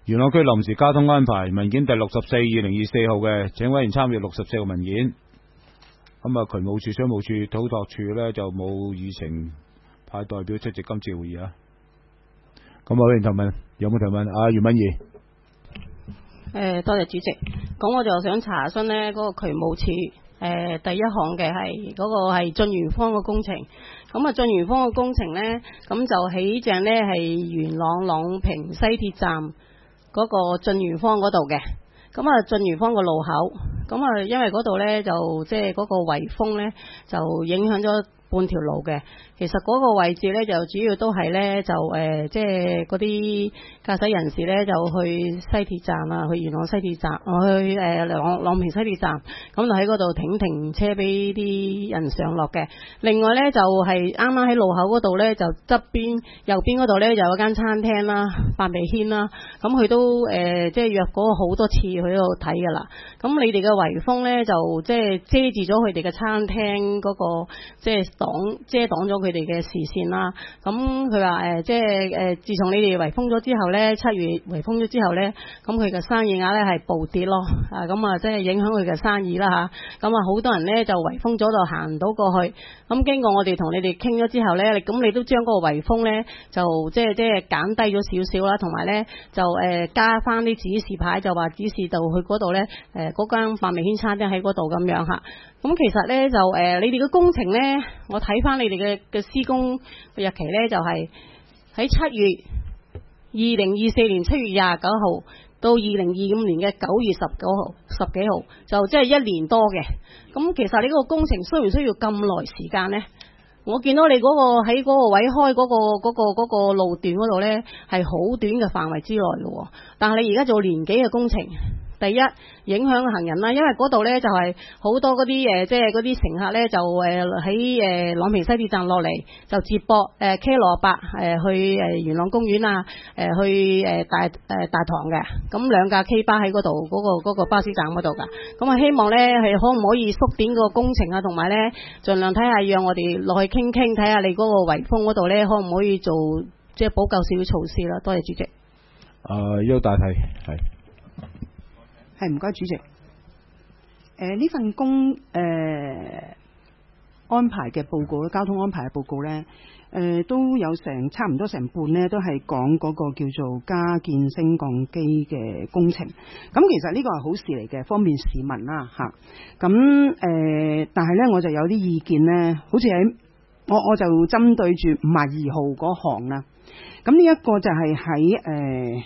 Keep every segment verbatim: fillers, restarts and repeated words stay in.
元朗區臨時交通安排文件第六十四二零二四號嘅，請委員參閱六十四號文件。咁啊，渠務處、商務處、土拓處呢就冇議程派代表出席今次會議啊。咁啊，委員提問，有冇提問？啊，袁敏儀。 誒，多謝主席。咁我就想查詢呢嗰個渠務處誒第一項嘅係嗰個係晉元坊嘅工程。咁啊，晉元坊嘅工程呢，咁就起正呢係元朗朗屏西鐵站嗰個晉元坊嗰度嘅。咁啊，晉元坊個路口，咁啊，因為嗰度呢，就即係嗰個圍封呢，就影響咗半條路嘅。其實嗰個位置呢，就主要都係呢，就誒即係嗰啲駕駛人士呢，就去西鐵站啊，去元朗西鐵站，去誒朗朗屏西鐵站，咁就喺嗰度停停車俾啲人上落嘅。另外呢，就係啱啱喺路口嗰度呢，就側邊右邊嗰度呢，就有間餐廳啦，百味軒啦，咁佢都誒即係約過好多次去嗰度睇㗎啦。咁你哋嘅圍封呢，就即係遮住咗佢哋嘅餐廳嗰個即係擋遮擋咗佢哋嘅視線啦。咁佢話誒即係誒自從你哋圍封咗之後呢，七月圍封咗之後呢，咁佢嘅生意額呢係暴跌咯。啊咁啊即係影響佢嘅生意啦嚇。咁啊好多人呢就圍封咗就行唔到過去。咁經過我哋同你哋傾咗之後呢，咁你都將嗰個圍封呢，就即係即係減低咗少少啦，同埋呢，就誒加翻啲指示牌，就話指示到去嗰度呢，誒嗰間百味軒餐廳喺嗰度咁樣嚇。咁其實呢，就誒、呃、你哋嘅工程呢，我睇翻你哋嘅嘅施工日期呢，就係喺七月二零二四年七月廿九號到二零二五年嘅九月十九號十幾號，就即係一年多嘅。咁其實你嗰個工程需唔需要咁耐時間呢？我見到你嗰、嗰個喺嗰個位開嗰、嗰個嗰、嗰個嗰個路段嗰度呢，係好短嘅範圍之內嘅，但係你而家做年幾嘅工程？第一影響行人啦，因為嗰度呢就係好多嗰啲誒，即係嗰啲乘客呢，就誒喺誒朗屏西鐵站落嚟，就接駁誒 K 羅伯誒去誒元朗公園啊，誒去誒大誒大堂嘅，咁兩架 K 巴喺嗰度嗰個嗰個巴士站嗰度㗎。咁啊希望呢係可唔可以縮短個工程啊，同埋呢盡量睇下讓我哋落去傾傾，睇下你嗰個圍封嗰度呢，可唔可以做即係補救少少措施啦。多謝主席。 誒，邱大體係。 係唔該主席。誒、呃、呢份工誒、呃、安排嘅報告，交通安排嘅報告呢，誒、呃、都有成差唔多成半呢，都係講嗰個叫做加建升降機嘅工程。咁其實呢個係好事嚟嘅，方便市民啦嚇。咁誒、呃，但係呢，我就有啲意見呢，好似喺我我就針對住五十二號嗰行啦。咁呢一個就係喺誒。呃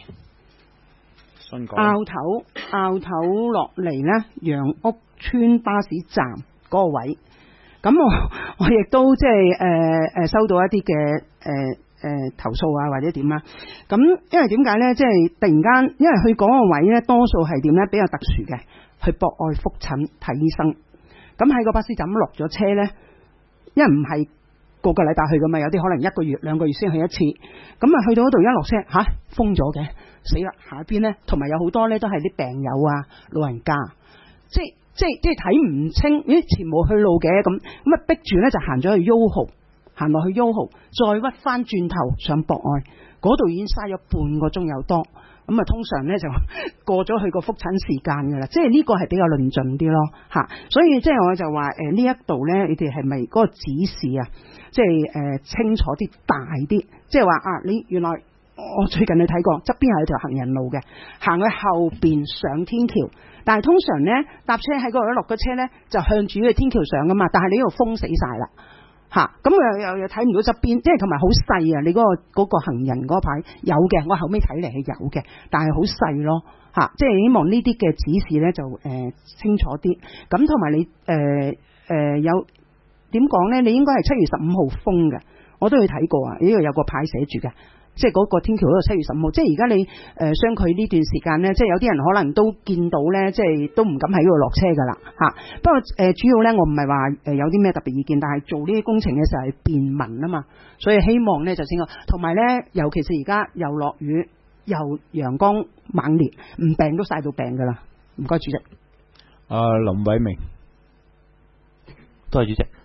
拗頭拗頭落嚟呢，楊屋村巴士站嗰個位，咁我我亦都即係誒誒收到一啲嘅誒誒投訴啊，或者點啊，咁因為點解呢？即係突然間，因為佢嗰個位呢，多數係點呢？比較特殊嘅，去博愛復診睇醫生。咁喺個巴士站落咗車呢，因為唔係個個禮拜去噶嘛，有啲可能一個月兩個月先去一次。咁啊去到嗰度一落車吓、啊、封咗嘅。死啦！下邊呢，同埋有好多呢都係啲病友啊、老人家，即係即係即係睇唔清，咦前冇去路嘅咁，咁啊逼住呢就行咗去 U 號，行落去 U 號，再屈翻轉頭上博愛，嗰度已經嘥咗半個鐘有多，咁啊通常呢就過咗去個覆診時間噶啦，即係呢個係比較論盡啲咯嚇，所以即係我就話誒呢一度呢，你哋係咪嗰個指示啊，即係誒、呃、清楚啲大啲，即係話啊你原來。我最近去睇過，側邊係有條行人路嘅，行去後邊上天橋，但係通常呢，搭車喺嗰度一落個車呢，就向住呢個天橋上噶嘛，但係你呢度封死晒啦吓，咁又又又睇唔到側邊，即係同埋好細啊！你嗰、嗰個、嗰個行人嗰牌有嘅，我後尾睇嚟係有嘅，但係好細咯吓，即係希望呢啲嘅指示呢，就誒、呃、清楚啲，咁同埋你誒誒、呃呃、有點講呢？你應該係七月十五號封嘅，我都去睇過啊，呢度有個牌寫住嘅。即係嗰個天橋嗰度七月十五號，即係而家你誒、呃、相距呢段時間呢，即係有啲人可能都見到呢，即係都唔敢喺嗰度落車噶啦嚇。不過誒、呃、主要呢，我唔係話誒有啲咩特別意見，但係做呢啲工程嘅時候係便民啊嘛，所以希望呢就先個，同埋呢，尤其是而家又落雨又陽光猛烈，唔病都曬到病噶啦。唔該主席。 阿、呃、林偉明。 多謝主席。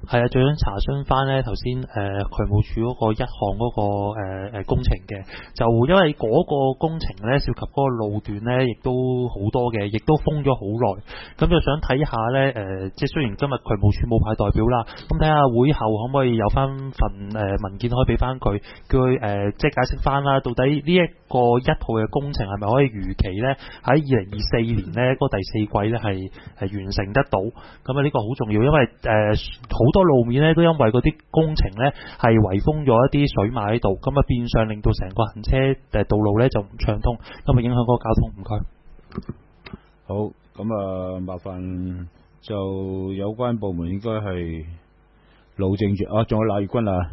係啊，最想查詢翻咧頭先誒渠務署嗰個一項嗰、那個誒、呃、工程嘅，就因為嗰個工程咧涉及嗰個路段咧，亦都好多嘅，亦都封咗好耐，咁就想睇下咧誒、呃，即係雖然今日渠務署冇派代表啦，咁睇下會後可唔可以有翻份誒、呃、文件可以俾翻佢，叫佢誒、呃、即係解釋翻啦，到底呢一個一號嘅工程係咪可以如期咧喺二零二四年咧嗰、那個、第四季咧係係完成得到？咁啊呢個好重要，因為誒好、呃、多路面咧都因為嗰啲工程咧係圍封咗一啲水馬喺度，咁啊變相令到成個行車誒道路咧就唔暢通，咁啊影響嗰個交通。唔該。 好，咁啊麻煩就有關部門應該係路政署啊，仲有賴君啊，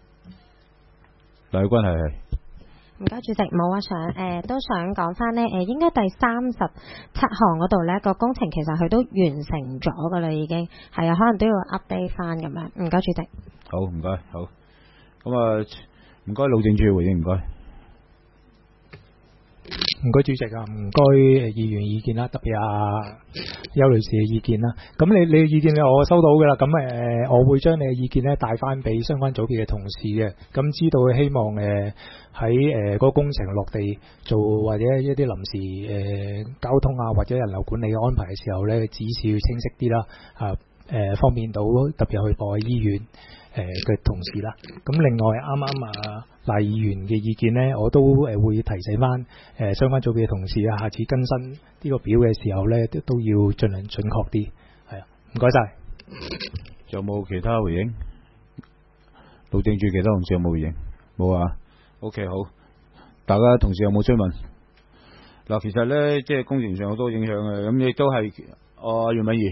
賴君係係。 唔該，主席冇啊，想誒、呃、都想講翻呢，誒、呃、應該第三十七項嗰度呢個工程其實佢都完成咗噶啦，已經係啊，可能都要 update 翻咁樣。唔該，主席。 好，唔該，好。咁啊，唔該路政署回應，唔該。 唔該主席啊，唔該誒議員意見啦，特別啊邱女士嘅意見啦。咁你你嘅意見咧，我收到嘅啦。咁誒，我會將你嘅意見咧帶翻俾相關組別嘅同事嘅。咁知道希望誒喺誒嗰個工程落地做或者一啲臨時誒、呃、交通啊或者人流管理嘅安排嘅時候咧，指示要清晰啲啦，啊誒、呃、方便到特別去博愛醫院誒嘅、呃、同事啦。咁另外啱啱啊賴議員嘅意見呢，我都誒會提醒翻誒相關組別嘅同事啊，下次更新呢個表嘅時候呢，都都要盡量準確啲。係啊，唔該晒。 有冇其他回應？路政署其他同事有冇回應？冇啊。OK， 好。大家同事有冇追問？嗱，其實呢，即係工程上好多影響嘅，咁亦都係啊袁敏儀。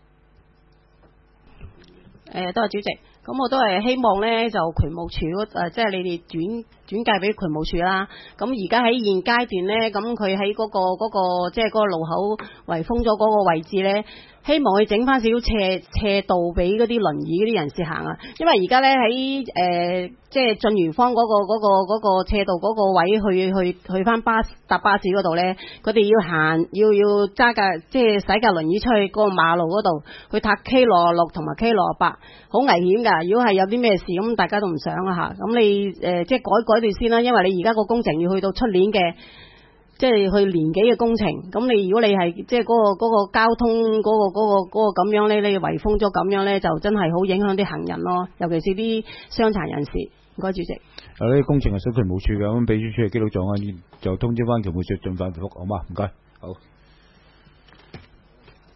誒，多謝主席。咁我都係希望咧，就渠務署誒、呃，即係你哋轉轉介俾渠務署啦。咁而家喺現階段咧，咁佢喺嗰個嗰、嗰個即係嗰個路口圍封咗嗰個位置咧，希望佢整翻少少斜斜道俾嗰啲輪椅嗰啲人士行啊。因為而家咧喺誒即係進元坊嗰、嗰個嗰、嗰個嗰個斜道嗰個位去去去翻巴士搭巴士嗰度咧，佢哋要行要要揸架即係使架輪椅出去嗰個馬路嗰度去搭 K 六六同埋 K 六八，好危險㗎。如果係有啲咩事，咁大家都唔想啊嚇。咁你誒、呃、即係改改段先啦，因為你而家個工程要去到出年嘅，即係去年幾嘅工程。咁你如果你係即係嗰個嗰個交通嗰個嗰個嗰個咁樣咧，你圍封咗咁樣咧，就真係好影響啲行人咯，尤其是啲傷殘人士。唔該，主席。 啊，呢啲工程係屬渠務署嘅，咁秘書處嘅記錄狀啊，就通知翻渠務署盡快回覆，好嗎？唔該，好。